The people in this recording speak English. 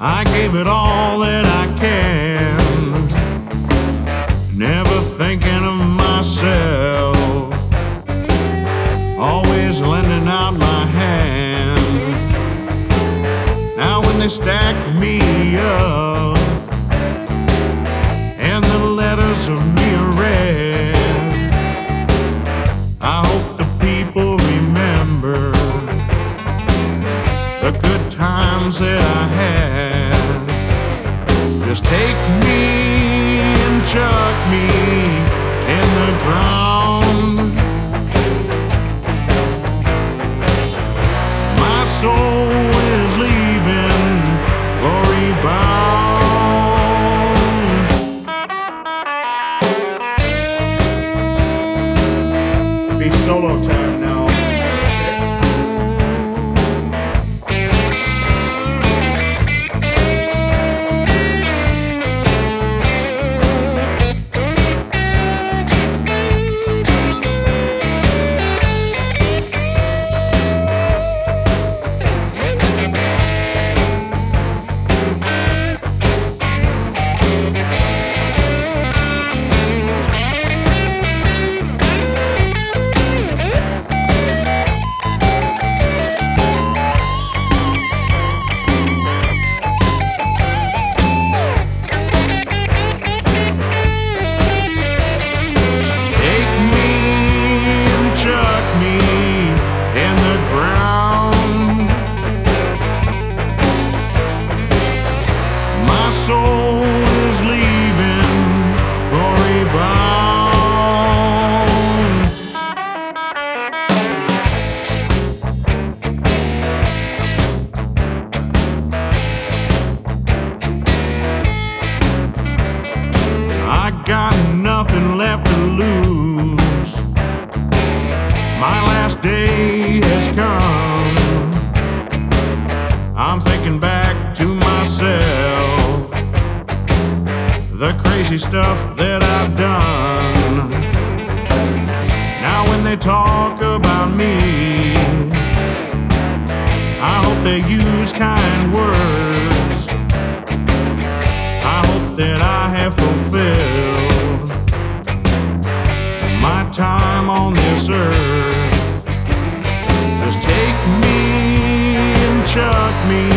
I gave it all that I can, never thinking of myself, always lending out my hand. Now when they stack me up and the letters of me are read, I hope the people remember the good times that I had. Just take me and chuck me in the ground. My soul is leaving glory bound. Be solo time now. My soul is leaving glory bound. I got nothing left to lose. My last day has come. I'm thinking back to myself, the crazy stuff that I've done. Now when they talk about me, I hope they use kind words. I hope that I have fulfilled my time on this earth. Just take me and chuck me